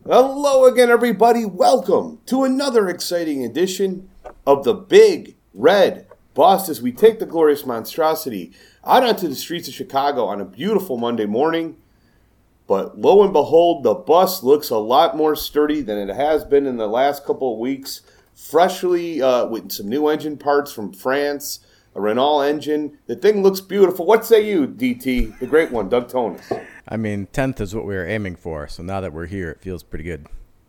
Hello again, everybody. Welcome to another exciting edition of the Big Red Bus as we take the glorious monstrosity out onto the streets of Chicago on a beautiful Monday morning. But lo and behold, the bus looks a lot more sturdy than it has been in the last couple of weeks. Freshly with some new engine parts from France, a Renault engine. The thing looks beautiful. What say you, DT, the great one, Doug Tonis? I mean, 10th is what we were aiming for, so now that we're here, it feels pretty good.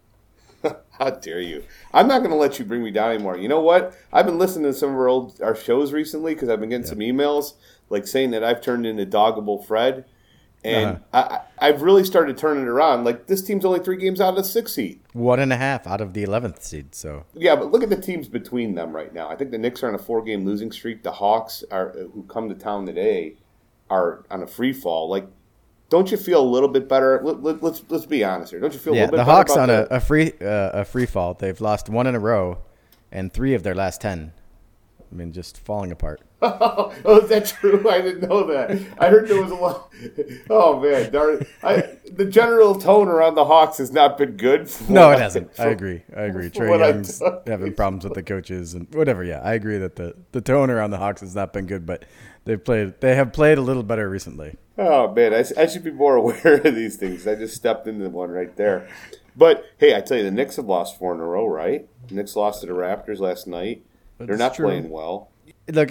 How dare you? I'm not going to let you bring me down anymore. You know what? I've been listening to some of our shows recently because I've been getting some emails like saying that I've turned into Doggable Fred. And I've really started turning it around. Like, this team's only 3 games out of the 6th seed. 1.5 out of the 11th seed. So yeah, but look at the teams between them right now. I think the Knicks are on a 4-game losing streak. The Hawks, who come to town today, are on a free fall. Like, don't you feel a little bit better? Let's be honest here. Don't you feel a little bit better? The Hawks on a free fall. They've lost 1 in a row, and 3 of their last 10. I mean, just falling apart. Oh, is that true? I didn't know that. I heard there was a lot. Oh, man. Darn it. The general tone around the Hawks has not been good. No, it hasn't. I agree. Trae Young's having problems with the coaches and whatever. Yeah, I agree that the tone around the Hawks has not been good, but they have played a little better recently. Oh, man. I should be more aware of these things. I just stepped into one right there. But, hey, I tell you, the Knicks have lost 4 in a row, right? The Knicks lost to the Raptors last night. They're not playing well. Look,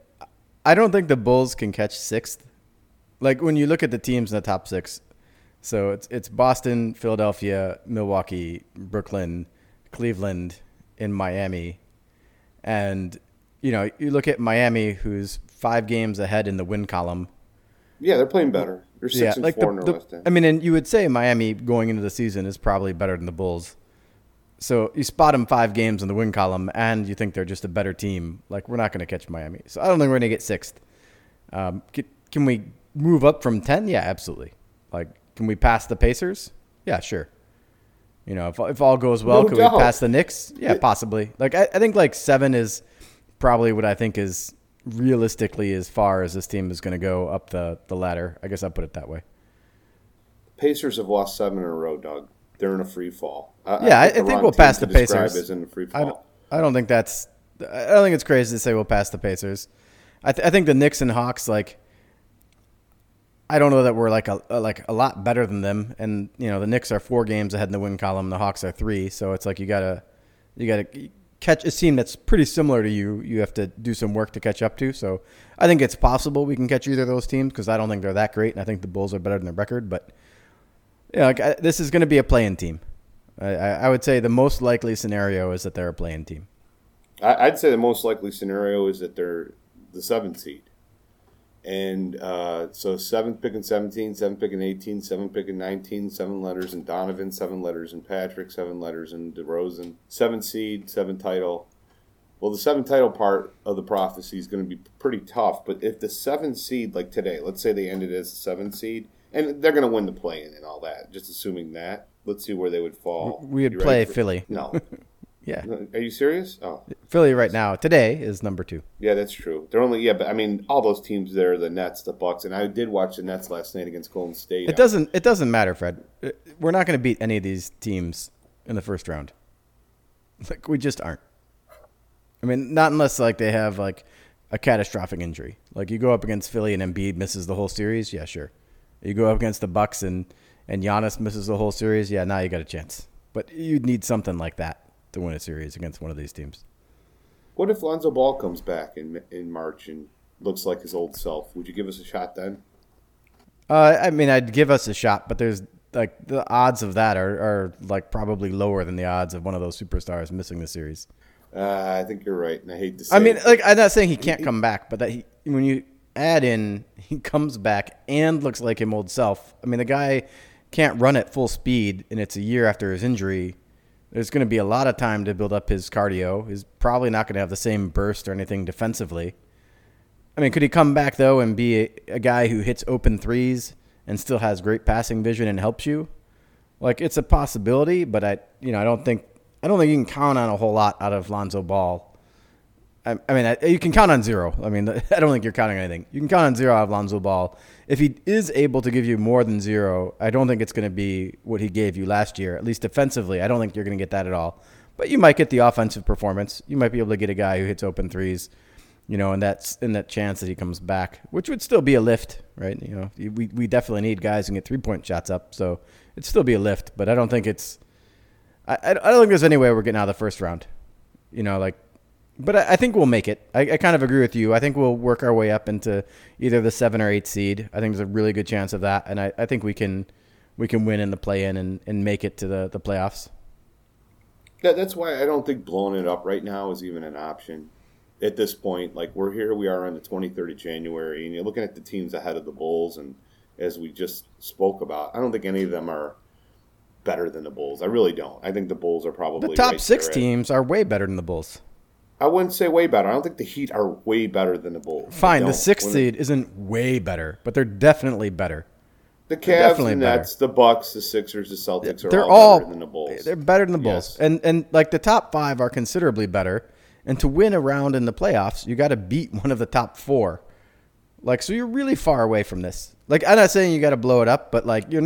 I don't think the Bulls can catch 6th. Like, when you look at the teams in the top 6, so it's Boston, Philadelphia, Milwaukee, Brooklyn, Cleveland, and Miami. And, you look at Miami, who's 5 games ahead in the win column. Yeah, they're playing better. They're 6 and 4 in their last 10. I mean, and you would say Miami going into the season is probably better than the Bulls. So you spot them 5 games in the win column, and you think they're just a better team. Like, we're not going to catch Miami. So I don't think we're going to get 6th. Can we move up from 10? Yeah, absolutely. Like, can we pass the Pacers? Yeah, sure. If all goes well, we pass the Knicks? Yeah, possibly. Like, I think, 7 is probably what I think is realistically as far as this team is going to go up the ladder. I guess I'll put it that way. Pacers have lost 7 in a row, Doug. They're in a free fall. I think we'll pass the Pacers. As in a free fall. I don't think it's crazy to say we'll pass the Pacers. I think the Knicks and Hawks, I don't know that we're a lot better than them. And the Knicks are 4 games ahead in the win column. The Hawks are 3. So it's like you gotta catch a team that's pretty similar to you. You have to do some work to catch up to. So I think it's possible we can catch either of those teams because I don't think they're that great, and I think the Bulls are better than their record, but. Yeah, this is going to be a play-in team. I would say the most likely scenario is that they're a play-in team. I'd say the most likely scenario is that they're the 7th seed. And so 7th picking 17, 7th picking 18, 7th picking 19, 7 letters in Donovan, 7 letters in Patrick, 7 letters in DeRozan. 7th seed, 7th title. Well, the 7th title part of the prophecy is going to be pretty tough. But if the 7th seed, like today, let's say they ended as the 7th seed, and they're going to win the play-in and all that, just assuming that. Let's see where they would fall. We would play Philly. No. Yeah. Are you serious? Oh. Philly right now, today, is number 2. Yeah, that's true. They're only, but I mean, all those teams there, the Nets, the Bucks, and I did watch the Nets last night against Golden State. It doesn't matter, Fred. We're not going to beat any of these teams in the first round. We just aren't. I mean, not unless, they have, a catastrophic injury. Like, you go up against Philly and Embiid misses the whole series, yeah, sure. You go up against the Bucks and Giannis misses the whole series, yeah, now you got a chance. But you'd need something like that to win a series against one of these teams. What if Lonzo Ball comes back in March and looks like his old self? Would you give us a shot then? I mean, I'd give us a shot, but there's the odds of that are probably lower than the odds of one of those superstars missing the series. I think you're right, and I hate to say. I mean, I'm not saying he can't come back, but that when you add in he comes back and looks like him old self. I mean, the guy can't run at full speed, and it's a year after his injury. There's going to be a lot of time to build up his cardio. He's probably not going to have the same burst or anything defensively. I mean, could he come back, though, and be a guy who hits open threes and still has great passing vision and helps you? It's a possibility, but I don't think you can count on a whole lot out of Lonzo Ball You can count on zero. I mean, I don't think you're counting anything. You can count on zero out of Lonzo Ball. If he is able to give you more than zero, I don't think it's going to be what he gave you last year. At least defensively, I don't think you're going to get that at all. But you might get the offensive performance. You might be able to get a guy who hits open threes, and that's in that chance that he comes back, which would still be a lift, right? We definitely need guys who can get 3-point shots up, so it'd still be a lift. But I don't think it's. I don't think there's any way we're getting out of the first round. But I think we'll make it. I kind of agree with you. I think we'll work our way up into either the 7 or 8 seed. I think there's a really good chance of that, and I think we can win in the play-in and make it to the playoffs. Yeah, that's why I don't think blowing it up right now is even an option at this point. Like, we are on the 23rd of January, and you're looking at the teams ahead of the Bulls, and as we just spoke about, I don't think any of them are better than the Bulls. I really don't. I think the Bulls are probably the top right 6 there teams are way better than the Bulls. I wouldn't say way better. I don't think the Heat are way better than the Bulls. Fine, the 6th seed isn't way better, but they're definitely better. The Cavs, the Nets, the Bucks, the Sixers, the Celtics they're all better than the Bulls. They're better than the Bulls. Yes. And like the top 5 are considerably better. And to win a round in the playoffs, you got to beat one of the top 4. So you're really far away from this. I'm not saying you got to blow it up, but you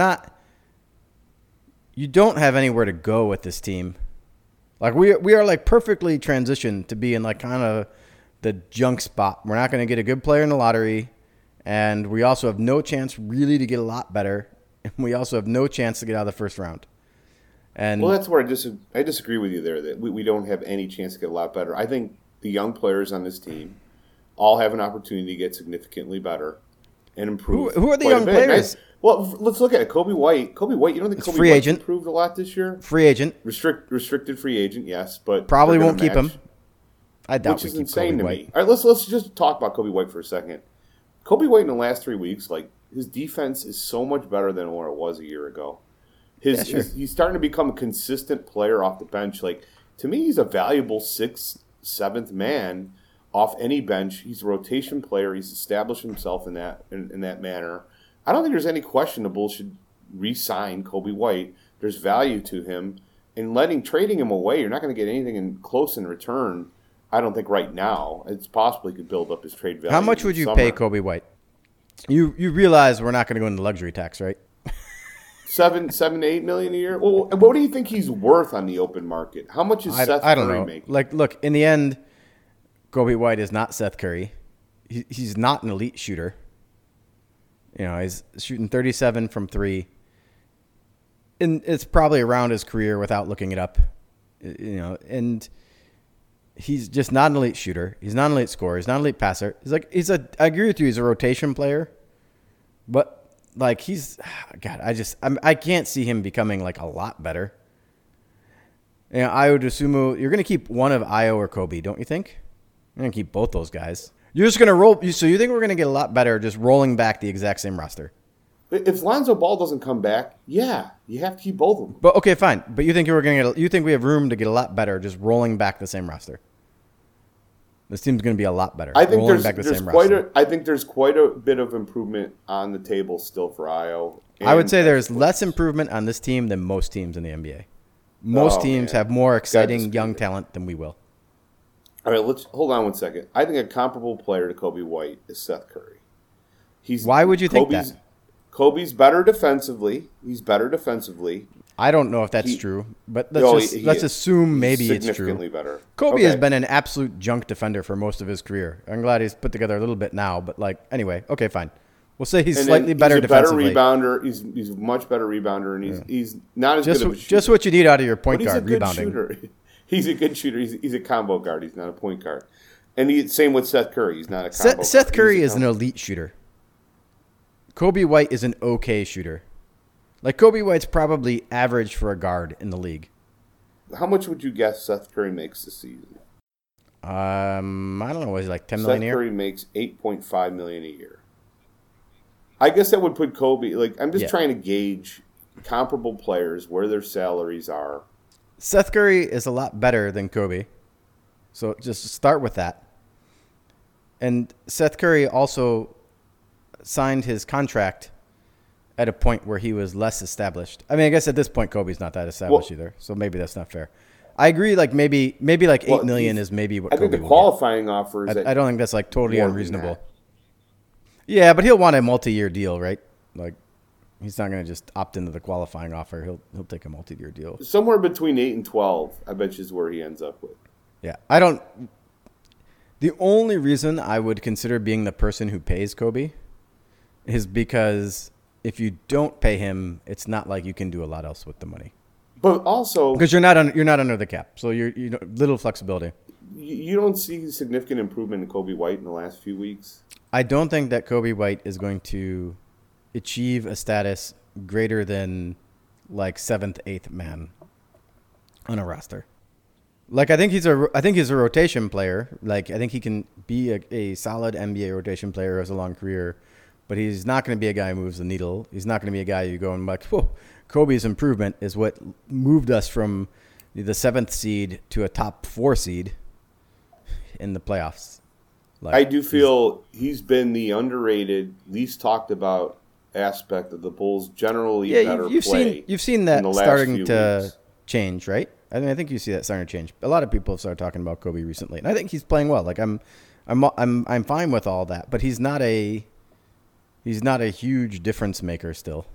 don't have anywhere to go with this team. We are perfectly transitioned to be in kind of the junk spot. We're not going to get a good player in the lottery. And we also have no chance really to get a lot better. And we also have no chance to get out of the first round. And well, that's where I disagree with you there, that we don't have any chance to get a lot better. I think the young players on this team all have an opportunity to get significantly better and improve. Who are the young players? Well, let's look at it. Kobe White, you don't think Kobe free White agent. Improved a lot this year? Free agent. Restricted free agent, yes. But probably won't keep him. I doubt which we is keep insane Kobe to White. me. All right, let's just talk about Kobe White for a second. Kobe White in the last 3 weeks, his defense is so much better than what it was a year ago. He's starting to become a consistent player off the bench. To me, he's a valuable 6th, 7th man off any bench. He's a rotation player. He's established himself in that manner. I don't think there's any question the Bulls should re-sign Kobe White. There's value to him. And trading him away, you're not going to get anything close in return. I don't think right now. It's possible he could build up his trade value. How much would you pay Kobe White? You realize we're not going to go into luxury tax, right? 7 to 8 million a year. Well, what do you think he's worth on the open market? How much is Seth Curry making? Look, in the end, Kobe White is not Seth Curry. He's not an elite shooter. He's shooting 37 from 3. And it's probably around his career without looking it up. And he's just not an elite shooter. He's not an elite scorer. He's not an elite passer. I agree with you. He's a rotation player, but I can't see him becoming a lot better. I would assume you're going to keep one of Ayo or Kobe, don't you think? You're going to keep both those guys. You're just going to roll. So you think we're going to get a lot better just rolling back the exact same roster? If Lonzo Ball doesn't come back, yeah, you have to keep both of them. But okay, fine. But you think you think we have room to get a lot better just rolling back the same roster? This team's going to be a lot better. I think I think there's quite a bit of improvement on the table still for Ayo. I would say there's less improvement on this team than most teams in the NBA. Most teams have more exciting young talent than we will. All right, let's hold on one second. I think a comparable player to Kobe White is Seth Curry. Why would you think that? Kobe's better defensively. He's better defensively. I don't know if that's true, but let's assume maybe it's true. Significantly better. Kobe has been an absolute junk defender for most of his career. I'm glad he's put together a little bit now, but anyway, okay, fine. We'll say he's slightly better defensively. He's a better rebounder. He's a much better rebounder, and he's not as good of a shooter. Just what you need out of your point guard, rebounding. He's a good shooter. He's a combo guard. He's not a point guard. And same with Seth Curry. He's not a combo guard. Seth Curry is an elite shooter. Kobe White is an okay shooter. Kobe White's probably average for a guard in the league. How much would you guess Seth Curry makes this season? I don't know. Was he $10 million a year? Seth Curry makes $8.5 million a year. I guess that would put Kobe. I'm just trying to gauge comparable players where their salaries are. Seth Curry is a lot better than Kobe, so just start with that. And Seth Curry also signed his contract at a point where he was less established. I mean, I guess at this point, Kobe's not that established either, so maybe that's not fair. I agree. Like maybe like Well, 8 million is maybe what I think Kobe the will qualifying offer is get. I don't think that's like totally more than unreasonable. that. Yeah, but he'll want a multi-year deal, right? Like he's not going to just opt into the qualifying offer. He'll take a multi-year deal. Somewhere between 8 and 12, I bet you is where he ends up with. Yeah, I don't. The only reason I would consider being the person who pays Kobe is because if you don't pay him, it's not like you can do a lot else with the money. But also, Because you're not under the cap, so you're little flexibility. you don't see significant improvement in Kobe White in the last few weeks. I don't think that Kobe White is going to achieve a status greater than like 7th, 8th man on a roster. Like I think he's a rotation player. Like I think he can be a solid NBA rotation player who has a long career, but he's not going to be a guy who moves the needle. He's not going to be a guy you go and like, whoa, Kobe's improvement is what moved us from the 7th seed to a top 4 seed in the playoffs. Like, I do feel he's been the underrated, least talked about aspect of the Bulls' generally better play. You've seen that in the last starting few to weeks. change, right? I mean, I think you see that starting to change. A lot of people have started talking about Kobe recently, and I think he's playing well. Like I'm fine with all that, but he's not a huge difference maker still.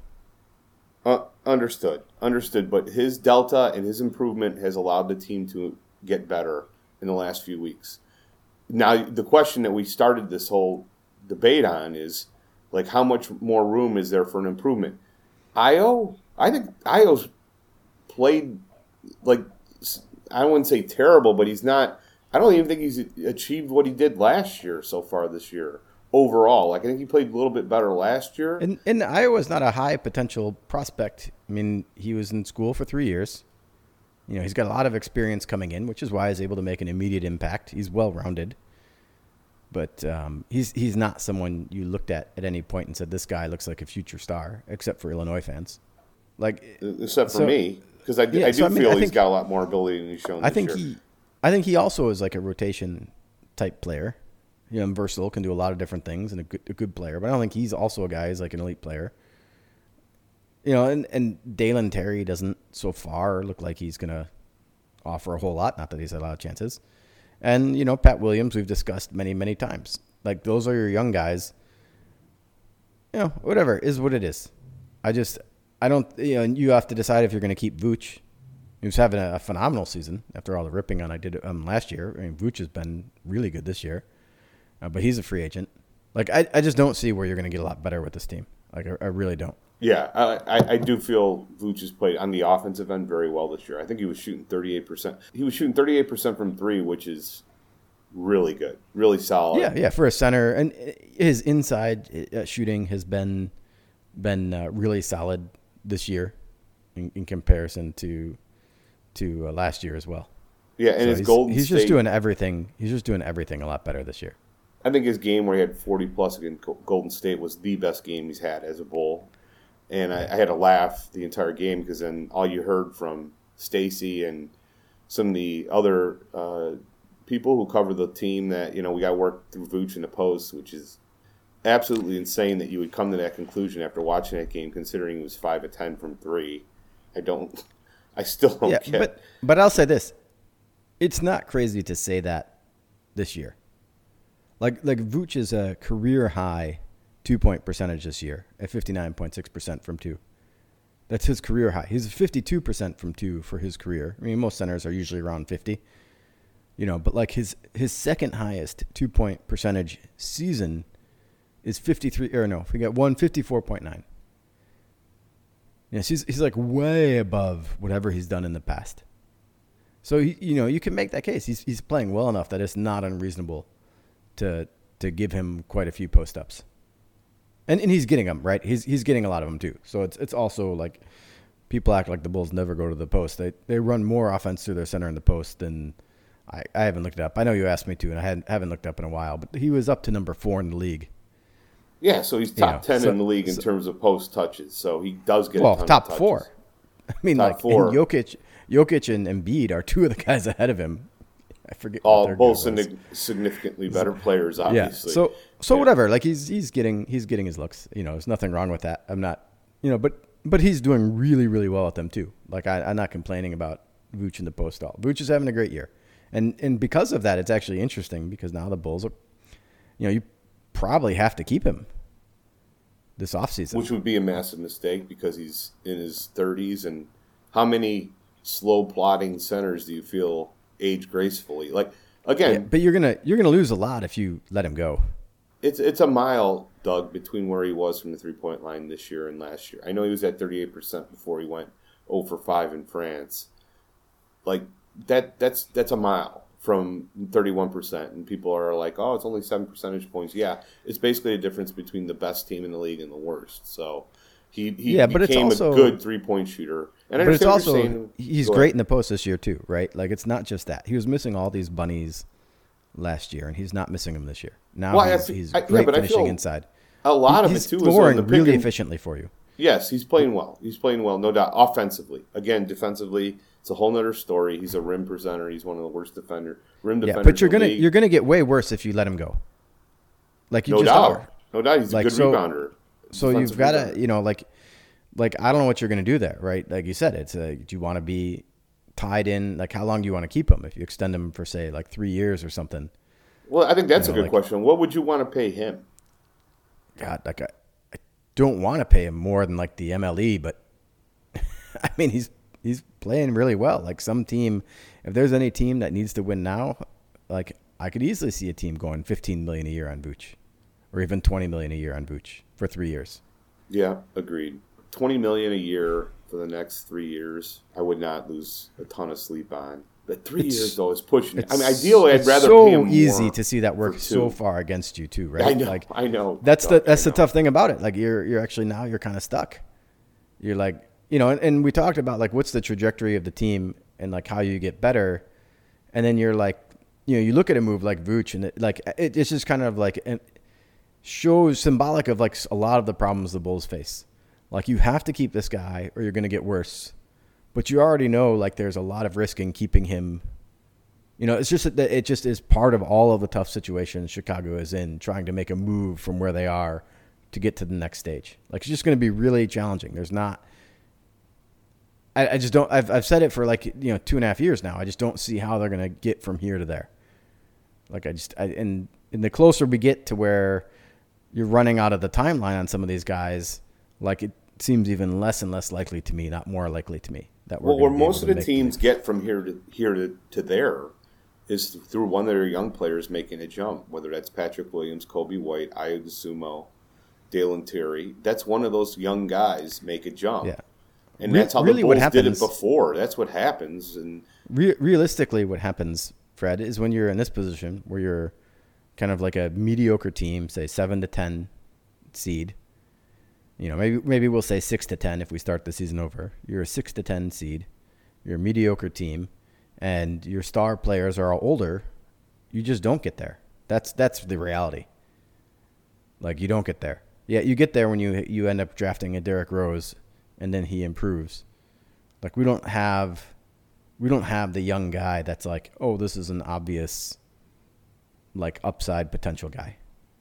Understood. But his delta and his improvement has allowed the team to get better in the last few weeks. Now, the question that we started this whole debate on is, like, how much more room is there for an improvement? I think Io's played, like, I wouldn't say terrible, but he's not, I don't even think he's achieved what he did last year so far this year. Overall, like I think he played a little bit better last year. And Iowa's not a high potential prospect. I mean, he was in school for 3 years. You know, he's got a lot of experience coming in, which is why he's able to make an immediate impact. He's well rounded, but he's not someone you looked at any point and said this guy looks like a future star, except for Illinois fans. Like except for me, because I do feel he's got a lot more ability than he's shown. I think he also is like a rotation type player. You know, versatile, can do a lot of different things, and a good player. But I don't think he's also a guy who's like an elite player. You know, and Dalen Terry doesn't so far look like he's going to offer a whole lot. Not that he's had a lot of chances. And, you know, Pat Williams, we've discussed many, many times. Like, those are your young guys. You know, whatever, is what it is. I don't, you know, you have to decide if you're going to keep Vooch. He was having a phenomenal season after all the ripping on I did last year. I mean, Vooch has been really good this year. But he's a free agent. Like, I just don't see where you're going to get a lot better with this team. Like, I really don't. Yeah, I do feel Vooch has played on the offensive end very well this year. I think he was shooting 38%. He was shooting 38% from 3, which is really good, really solid. Yeah, for a center. And his inside shooting has been really solid this year in comparison to last year as well. Yeah, and so he's just doing everything. He's just doing everything a lot better this year. I think his game where he had 40-plus against Golden State was the best game he's had as a Bull. And I had to laugh the entire game because then all you heard from Stacy and some of the other people who cover the team that, you know, we got to work through Vooch in the post, which is absolutely insane that you would come to that conclusion after watching that game, considering he was 5 of 10 from 3. I still don't get. But I'll say this. It's not crazy to say that this year. Like Vooch is a career high 2-point percentage this year at 59.6% from 2. That's his career high. He's 52% from 2 for his career. I mean, most centers are usually around 50. You know, but like his second highest 2-point percentage season is 54.9. Yes, he's like way above whatever he's done in the past. So you can make that case. He's playing well enough that it's not unreasonable to give him quite a few post ups. And he's getting them, right? He's getting a lot of them too. So it's also like people act like the Bulls never go to the post. They run more offense through their center in the post than I haven't looked it up. I know you asked me to, and I haven't looked up in a while. But he was up to number 4 in the league. Yeah, so he's top 10 in the league in terms of post touches. So he does get a ton top of touches. 4. I mean, top like 4. And Jokic and Embiid are 2 of the guys ahead of him. I forget. Both significantly better players, obviously. Yeah. So whatever. Like he's getting his looks. You know, there's nothing wrong with that. I'm not. You know, but he's doing really, really well at them too. Like I'm not complaining about Vooch in the post all. Vooch is having a great year. And because of that, it's actually interesting because now the Bulls are, you probably have to keep him this offseason. Which would be a massive mistake because he's in his 30s. And how many slow plodding centers do you feel age gracefully? Like, again. Yeah, but you're gonna lose a lot if you let him go. It's a mile, Doug, between where he was from the three-point line this year and last year. I know he was at 38% before he went 0 for 5 in France. Like, that's a mile from 31%, and people are like, oh, it's only 7 percentage points. Yeah, it's basically a difference between the best team in the league and the worst. So he became a good three-point shooter. And but it's also he's great in the post this year too, right? Like, it's not just that. He was missing all these bunnies last year, and he's not missing them this year. Now he's great finishing inside. A lot of it too is scoring really efficiently for you. Yes, he's playing well. He's playing well, no doubt. Offensively, again, defensively, it's a whole other story. He's a rim presenter. He's one of the worst defenders. But you're gonna get way worse if you let him go. Like you are. No doubt. He's a good rebounder. So you've got to, like I don't know what you're gonna do there, right? Like you said, it's do you want to be tied in? Like, how long do you want to keep him? If you extend him for say like 3 years or something. Well, I think that's a good question. What would you want to pay him? God, like I don't want to pay him more than like the MLE, but I mean he's playing really well. Like some team, if there's any team that needs to win now, like I could easily see a team going $15 million a year on Vooch, or even $20 million a year on Vooch for 3 years. Yeah, agreed. $20 million a year for the next 3 years, I would not lose a ton of sleep on. But 3 years though is pushing it. I mean, ideally, I'd rather pay him more. It's so easy to see that work so far against you too, right? I know. That's the tough thing about it. Like you're actually now you're kind of stuck. You're like, and we talked about like what's the trajectory of the team and like how you get better, and then you're like, you look at a move like Vooch and it's just kind of like it shows symbolic of like a lot of the problems the Bulls face. Like you have to keep this guy or you're going to get worse. But you already know, like, there's a lot of risk in keeping him. It's just that it just is part of all of the tough situations Chicago is in, trying to make a move from where they are to get to the next stage. Like, it's just going to be really challenging. There's not. I just don't. I've said it for 2.5 years now. I just don't see how they're going to get from here to there. Like, and the closer we get to where you're running out of the timeline on some of these guys, like it seems even less and less likely to me, not more likely to me. Where most of the teams get from here to there is through one of their young players making a jump, whether that's Patrick Williams, Kobe White, Ayo Dosunmu, Dalen Terry. That's one of those young guys make a jump. Yeah. And that's how the Bulls did it before. That's what happens. And realistically, what happens, Fred, is when you're in this position where you're kind of like a mediocre team, say 7 to 10 seed, maybe we'll say 6 to 10 if we start the season over. You're a 6 to 10 seed. You're a mediocre team, and your star players are all older. You just don't get there. That's the reality. Like, you don't get there. Yeah, you get there when you end up drafting a Derrick Rose, and then he improves. Like, we don't have the young guy that's like, oh, this is an obvious, like, upside potential guy.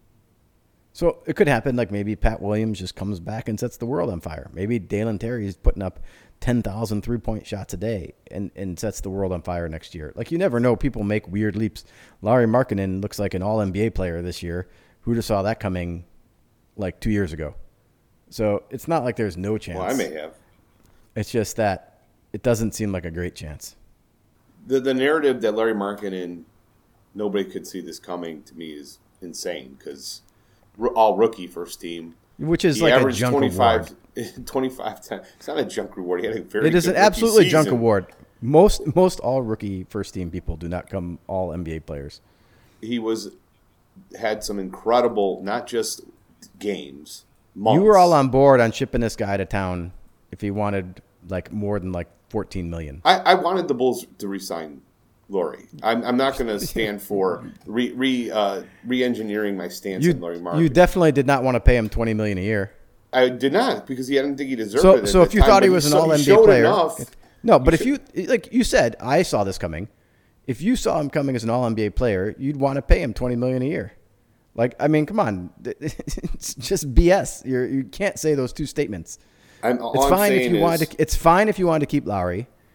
So it could happen, like maybe Pat Williams just comes back and sets the world on fire. Maybe Dalen Terry is putting up 10,000 three-point shots a day and sets the world on fire next year. Like, you never know. People make weird leaps. Lauri Markkanen looks like an all-NBA player this year. Who'd have saw that coming like 2 years ago? So it's not like there's no chance. Well, I may have. It's just that it doesn't seem like a great chance. The narrative that Lauri Markkanen, nobody could see this coming, to me is insane because all rookie first team. Which is like a junk 25, award. 25-10. It's not a junk reward. He had a very It is an absolutely junk award. Most all rookie first team people do not come all NBA players. He had some incredible, not just games, months. You were all on board on shipping this guy to town if he wanted like more than like $14 million. I wanted the Bulls to re-sign Lauri. I'm not going to stand for re-engineering my stance on Lauri Markkanen. You definitely did not want to pay him $20 million a year. I did not because I didn't think he deserved it. So if you thought he was an all-NBA player, but if you like you said, I saw this coming. If you saw him coming as an all-NBA player, you'd want to pay him $20 million a year. Like, I mean, come on, it's just BS. You can't say those two statements. It's fine if you wanted to keep Lauri.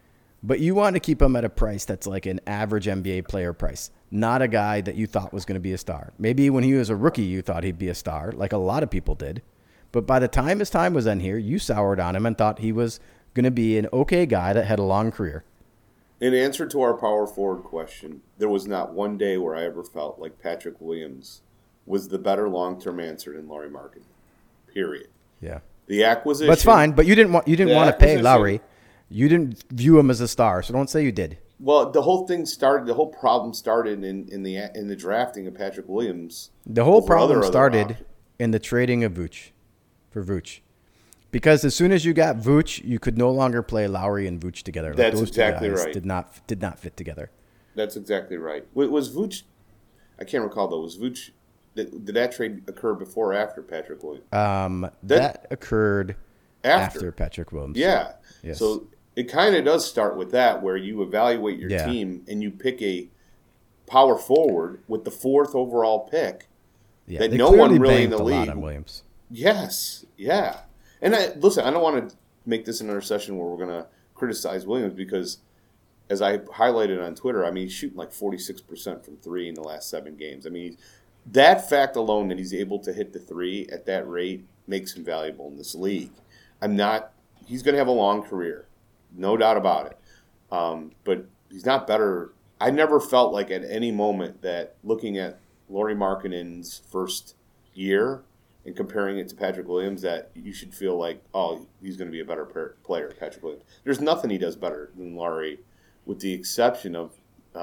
But you want to keep him at a price that's like an average NBA player price, not a guy that you thought was going to be a star. Maybe when he was a rookie, you thought he'd be a star, like a lot of people did. But by the time his time was in here, you soured on him and thought he was going to be an okay guy that had a long career. In answer to our power forward question, there was not one day where I ever felt like Patrick Williams was the better long-term answer than Lauri Markkanen. Period. Yeah. The acquisition. That's fine, but you didn't want to pay Lowry. You didn't view him as a star, so don't say you did. Well, the whole problem started in the drafting of Patrick Williams. The whole problem started in the trading of Vooch for Vooch. Because as soon as you got Vooch, you could no longer play Lowry and Vooch together. Like That's those exactly two guys right. Did not fit together. That's exactly right. Was Vooch? I can't recall though. Was Vooch? Did that trade occur before or after Patrick Williams? That occurred after Patrick Williams. Yeah. Yes. So it kind of does start with that, where you evaluate your team and you pick a power forward with the 4th overall pick that no one really in the league. On Williams. Yes. Yeah. And listen, I don't want to make this another session where we're going to criticize Williams because, as I highlighted on Twitter, I mean, he's shooting like 46% from 3 in the last 7 games. I mean, that fact alone that he's able to hit the 3 at that rate makes him valuable in this league. He's going to have a long career, no doubt about it. But he's not better. I never felt like at any moment that looking at Lauri Markkanen's first year and comparing it to Patrick Williams that you should feel like, oh, he's going to be a better player, Patrick Williams. There's nothing he does better than Lauri, with the exception of,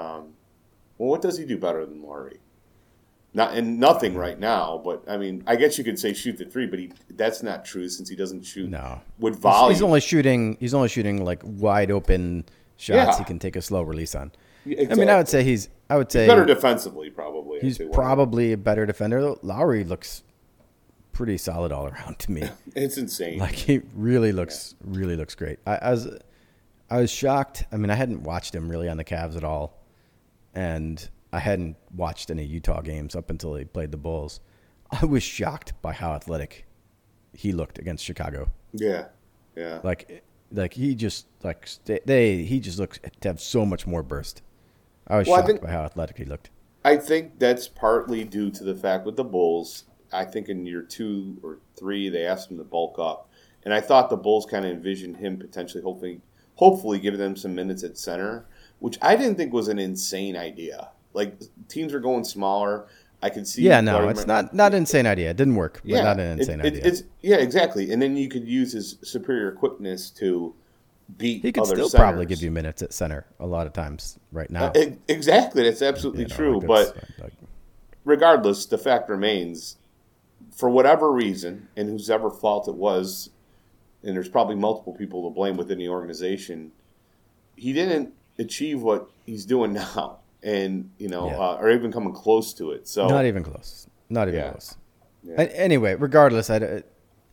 what does he do better than Lauri? Nothing right now, but I mean, I guess you could say shoot the 3, but that's not true since he doesn't shoot with volume. He's only shooting like wide open shots he can take a slow release on. Exactly. I mean, I would say he's better defensively, probably. He's probably a better defender. Lowry looks pretty solid all around to me. It's insane. Like he really looks great. I was shocked. I mean, I hadn't watched him really on the Cavs at all, and I hadn't watched any Utah games up until he played the Bulls. I was shocked by how athletic he looked against Chicago. Yeah. Like he just he just looks to have so much more burst. I was shocked by how athletic he looked. I think that's partly due to the fact with the Bulls. I think in year 2 or 3 they asked him to bulk up, and I thought the Bulls kind of envisioned him potentially, hopefully giving them some minutes at center, which I didn't think was an insane idea. Like, teams are going smaller. I can see. Yeah, no, it's not an insane idea. It didn't work, but not an insane idea. Yeah, exactly. And then you could use his superior quickness to beat He could other still centers. probably give you minutes at center a lot of times right now. Exactly. That's absolutely true. But regardless, the fact remains, for whatever reason, and whose ever fault it was, and there's probably multiple people to blame within the organization, he didn't achieve what he's doing now. And, or even coming close to it. So not even close. Close. Yeah. Anyway, regardless, I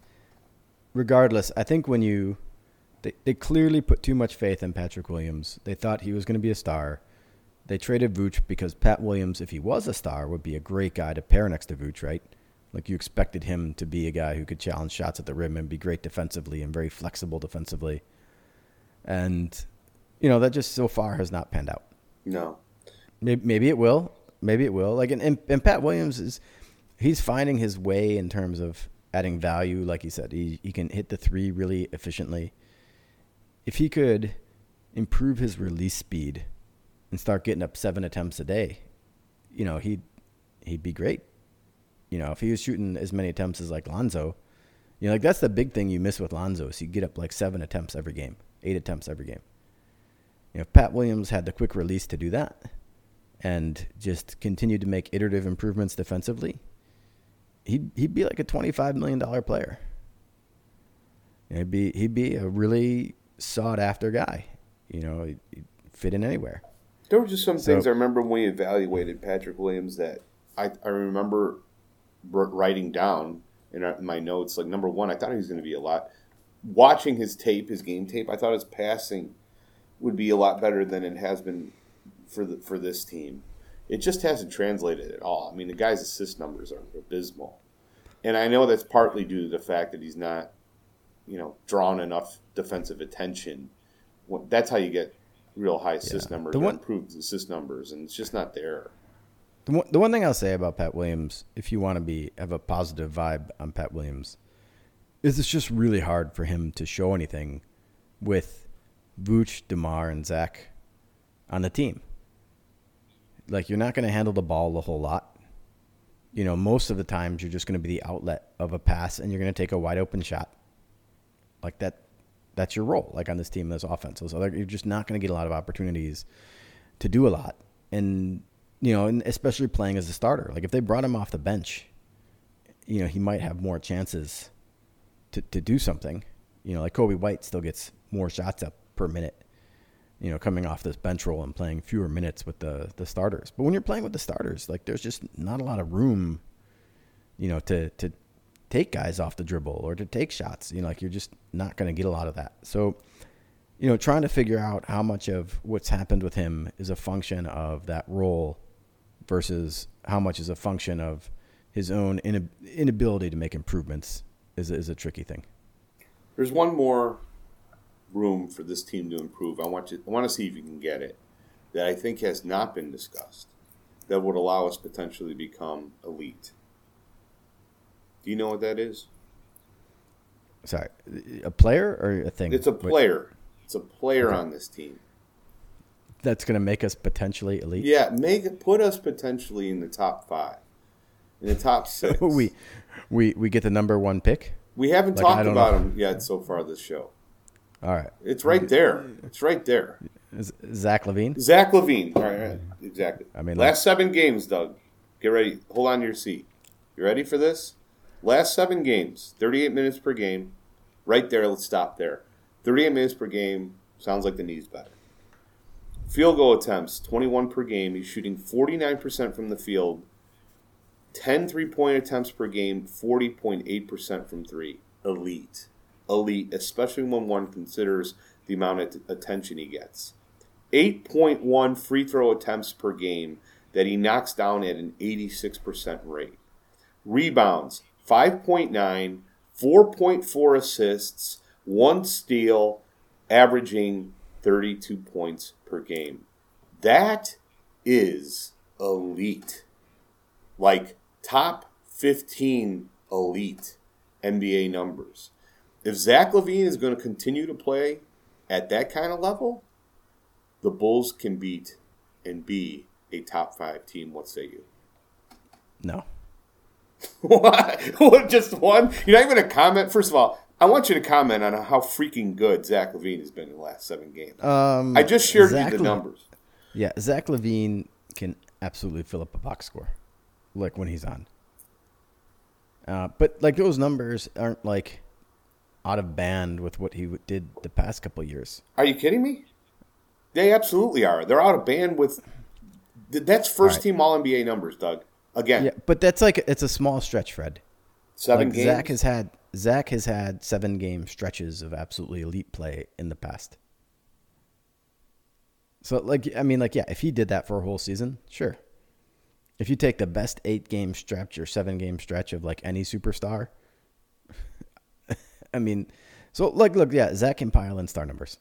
think when they clearly put too much faith in Patrick Williams. They thought he was going to be a star. They traded Vooch because Pat Williams, if he was a star, would be a great guy to pair next to Vooch, right? Like you expected him to be a guy who could challenge shots at the rim and be great defensively and very flexible defensively. And, that just so far has not panned out. No. Maybe it will. Like, and Pat Williams he's finding his way in terms of adding value. Like he said, he can hit the 3 really efficiently. If he could improve his release speed and start getting up 7 attempts a day, he'd be great. If he was shooting as many attempts as like Lonzo, like that's the big thing you miss with Lonzo is you get up like 7 attempts every game, 8 attempts every game. If Pat Williams had the quick release to do that, and just continued to make iterative improvements defensively, he'd be like a $25 million player. He'd be a really sought after guy. He'd fit in anywhere. There were just some things I remember when we evaluated Patrick Williams that I remember writing down in my notes. Like, number one, I thought he was going to be a lot. Watching his game tape, I thought his passing would be a lot better than it has been for this team. It just hasn't translated at all. I mean, the guy's assist numbers are abysmal. And I know that's partly due to the fact that he's not, drawn enough defensive attention. That's how you get real high assist numbers, The one- improved assist numbers, and it's just not there. The one thing I'll say about Pat Williams, if you want to have a positive vibe on Pat Williams, is it's just really hard for him to show anything with Vooch, DeMar, and Zach on the team. Like, you're not going to handle the ball a whole lot. You know, most of the times you're just going to be the outlet of a pass, and you're going to take a wide open shot. Like that. That's your role, like on this team, this offense. So you're just not going to get a lot of opportunities to do a lot. And, you know, and especially playing as a starter. Like if they brought him off the bench, you know, he might have more chances to do something. You know, like Kobe White still gets more shots up per minute, you know, coming off this bench role and playing fewer minutes with the starters. But when you're playing with the starters, like there's just not a lot of room, you know, to take guys off the dribble or to take shots. You know, like you're just not going to get a lot of that. So, you know, trying to figure out how much of what's happened with him is a function of that role versus how much is a function of his own inability to make improvements is a tricky thing. There's one more room for this team to improve. I want to see if you can get it, that I think has not been discussed, that would allow us potentially to become elite. Do you know what that is? Sorry, a player or a thing? It's a player. It's a player on this team. That's going to make us potentially elite? Yeah, put us potentially in the top 5, in the top 6. we get the number 1 pick? We haven't talked about him yet so far this show. All right. It's right there. It's right there. Zach LaVine? Zach LaVine. All right, exactly. I mean, last 7 games, Doug. Get ready. Hold on to your seat. You ready for this? Last 7 games, 38 minutes per game. Right there, let's stop there. 38 minutes per game, sounds like the knee's better. Field goal attempts, 21 per game. He's shooting 49% from the field. 10 three-point attempts per game, 40.8% from 3. Elite. Elite, especially when one considers the amount of attention he gets. 8.1 free throw attempts per game that he knocks down at an 86% rate. Rebounds, 5.9, 4.4 assists, 1 steal, averaging 32 points per game. That is elite. Like top 15 elite NBA numbers. If Zach LaVine is going to continue to play at that kind of level, the Bulls can beat and be a top 5 team. What say you? No. What? Just one? You're not even going to comment? First of all, I want you to comment on how freaking good Zach LaVine has been in the last 7 games. I just shared you the numbers. Yeah, Zach LaVine can absolutely fill up a box score, like when he's on. But like those numbers aren't like out of band with what he did the past couple of years. Are you kidding me? They absolutely are. They're out of band with. That's first team All NBA numbers, Doug. Again, yeah, but that's like it's a small stretch, Fred. 7 like games. Zach has had 7-game stretches of absolutely elite play in the past. So if he did that for a whole season, sure. If you take the best 8-game stretch or 7-game stretch of like any superstar, Zach can pile in star numbers.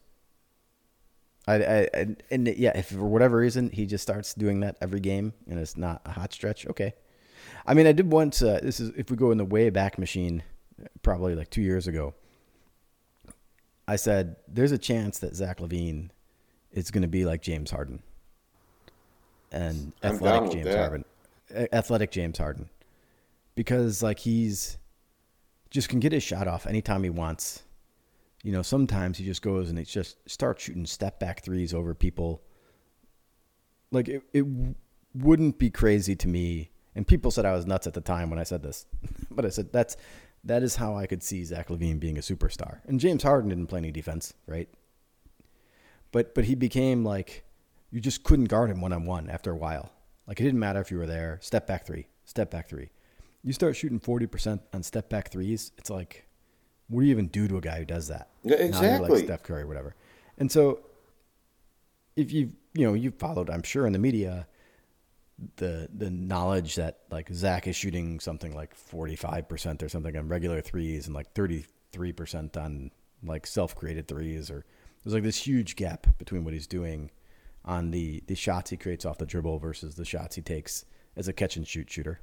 If for whatever reason he just starts doing that every game and it's not a hot stretch, okay. I mean, I did once. This is if we go in the way back machine, probably like 2 years ago. I said there's a chance that Zach LaVine is going to be like James Harden, and athletic James Harden, because like he's just can get his shot off anytime he wants. You know, sometimes he just goes and he just starts shooting step back threes over people. Like it wouldn't be crazy to me. And people said I was nuts at the time when I said this, but I said that is how I could see Zach LaVine being a superstar. And James Harden didn't play any defense, right? But he became like you just couldn't guard him one-on-one after a while. Like it didn't matter if you were there. Step back three. You start shooting 40% on step back threes. It's like, what do you even do to a guy who does that? Yeah, exactly. Now you're like Steph Curry or whatever. And so if you've followed, I'm sure in the media, the knowledge that like Zach is shooting something like 45% or something on regular threes and like 33% on like self-created threes or There's like this huge gap between what he's doing on the shots he creates off the dribble versus the shots he takes as a catch and shoot shooter.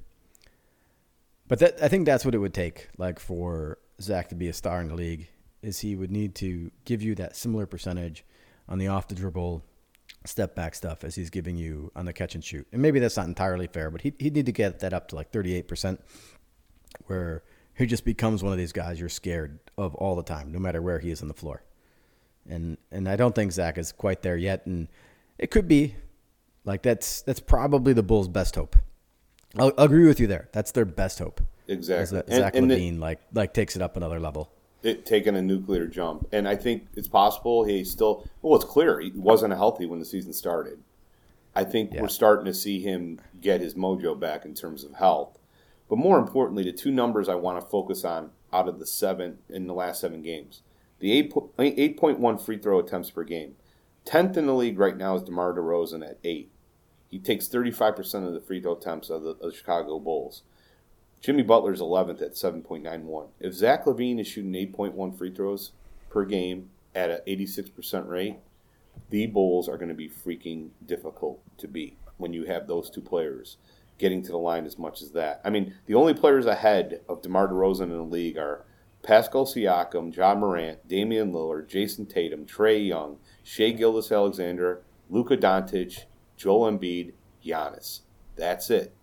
But I think that's what it would take, like for Zach to be a star in the league, is he would need to give you that similar percentage on the off the dribble step back stuff as he's giving you on the catch and shoot. And maybe that's not entirely fair, but he'd need to get that up to like 38%, where he just becomes one of these guys you're scared of all the time, no matter where he is on the floor. And I don't think Zach is quite there yet, and it could be. Like that's probably the Bulls' best hope. I'll agree with you there. That's their best hope. Exactly. Zach LaVine like takes it up another level. Taking a nuclear jump. And I think it's possible it's clear he wasn't healthy when the season started. I think we're starting to see him get his mojo back in terms of health. But more importantly, the two numbers I want to focus on out of the last 7 games. The 8.1 free throw attempts per game. 10th in the league right now is DeMar DeRozan at 8. He takes 35% of the free throw attempts of the Chicago Bulls. Jimmy Butler's 11th at 7.91. If Zach LaVine is shooting 8.1 free throws per game at an 86% rate, the Bulls are going to be freaking difficult to beat when you have those two players getting to the line as much as that. I mean, the only players ahead of DeMar DeRozan in the league are Pascal Siakam, Ja Morant, Damian Lillard, Jason Tatum, Trae Young, Shai Gilgeous-Alexander, Luka Doncic, Joel Embiid, Giannis. That's it.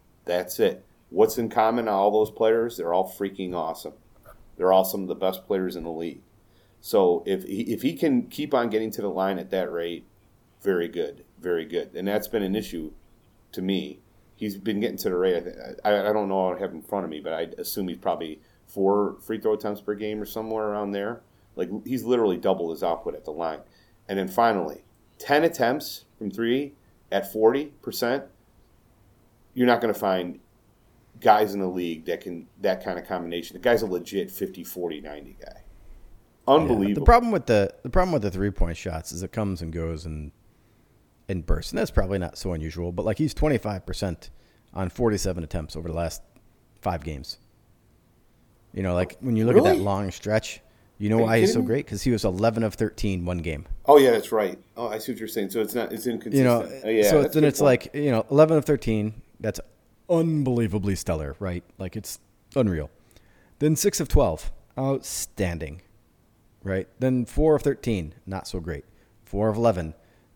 What's in common on all those players? They're all freaking awesome. They're all some of the best players in the league. So if he can keep on getting to the line at that rate, very good, very good. And that's been an issue to me. He's been getting to the rate. I don't know what I have in front of me, but I assume he's probably 4 free throw attempts per game or somewhere around there. Like he's literally double his output at the line. And then finally, 10 attempts from 3 at 40%. You're not going to find guys in the league that kind of combination. The guy's a legit 50, 40, 90 guy. Unbelievable. Yeah, the problem with the 3-point shots is it comes and goes in bursts, and that's probably not so unusual. But like he's 25% on 47 attempts over the last 5 games. You know, like when you look at that long stretch, you know why he's so great? Because he was 11 of 13 one game. Oh yeah, that's right. Oh, I see what you're saying. So it's inconsistent. You know, so then it's point. like 11 of 13. That's unbelievably stellar, right? Like it's unreal. Then 6 of 12, outstanding, right? Then 4 of 13, not so great. 4 of 11,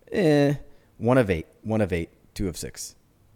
1 of 8, 2 of 6.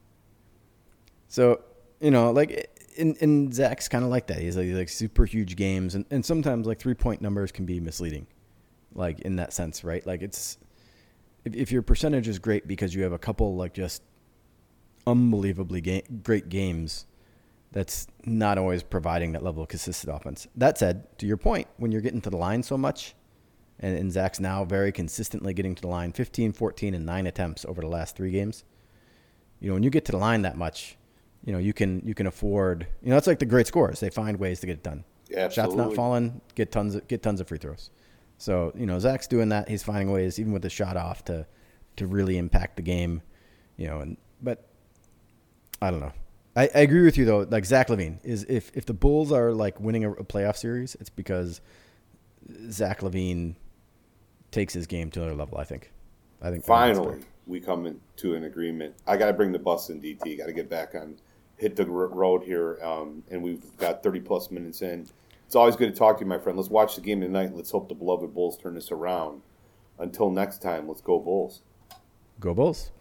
So like. And Zach's kind of like that. He's like super huge games, and sometimes like 3-point numbers can be misleading, like in that sense, right? Like it's if your percentage is great because you have a couple like just unbelievably great games, that's not always providing that level of consistent offense. That said, to your point, when you're getting to the line so much, and Zach's now very consistently getting to the line, 15, 14, and 9 attempts over the last 3 games. When you get to the line that much, you can afford. That's like the great scorers. They find ways to get it done. Yeah, shots not falling, get tons of free throws. So Zach's doing that. He's finding ways, even with the shot off, to really impact the game. But I don't know. I agree with you though. Like Zach LaVine is if the Bulls are like winning a playoff series, it's because Zach LaVine takes his game to another level. I think finally we come into an agreement. I got to bring the bus in, DT. Got to get back on. Hit the road here, and we've got 30-plus minutes in. It's always good to talk to you, my friend. Let's watch the game tonight. Let's hope the beloved Bulls turn this around. Until next time, let's go Bulls. Go Bulls.